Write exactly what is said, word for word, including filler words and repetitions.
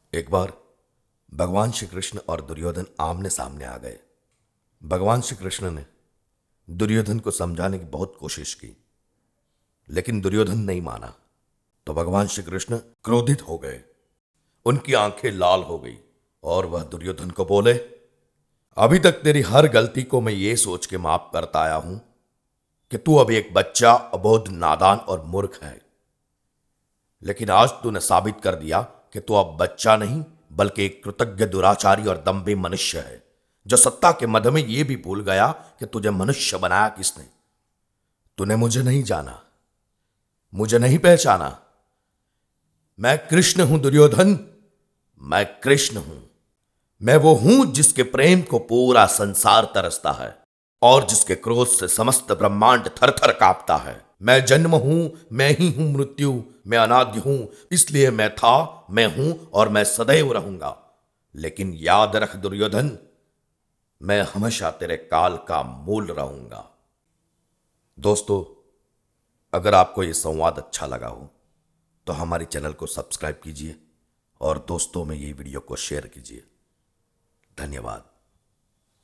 एक बार भगवान श्री कृष्ण और दुर्योधन आमने सामने आ गए। भगवान श्री कृष्ण ने दुर्योधन को समझाने की बहुत कोशिश की, लेकिन दुर्योधन नहीं माना। तो भगवान श्री कृष्ण क्रोधित हो गए, उनकी आंखें लाल हो गई और वह दुर्योधन को बोले, अभी तक तेरी हर गलती को मैं ये सोच के माफ करता आया हूं कि तू अभी एक बच्चा, अबोध, नादान और मूर्ख है। लेकिन आज तूने साबित कर दिया कि तू अब बच्चा नहीं बल्कि एक कृतज्ञ, दुराचारी और दम्भी मनुष्य है, जो सत्ता के मद में यह भी भूल गया कि तुझे मनुष्य बनाया किसने। तूने मुझे नहीं जाना, मुझे नहीं पहचाना। मैं कृष्ण हूं दुर्योधन, मैं कृष्ण हूं। मैं वो हूं जिसके प्रेम को पूरा संसार तरसता है और जिसके क्रोध से समस्त ब्रह्मांड थर थर कांपता है। मैं जन्म हूं, मैं ही हूं मृत्यु, मैं अनाद्य हूं, इसलिए मैं था, मैं हूं और मैं सदैव रहूंगा। लेकिन याद रख दुर्योधन, मैं हमेशा तेरे काल का मूल रहूंगा। दोस्तों, अगर आपको यह संवाद अच्छा लगा हो तो हमारे चैनल को सब्सक्राइब कीजिए और दोस्तों में ये वीडियो को शेयर कीजिए। धन्यवाद।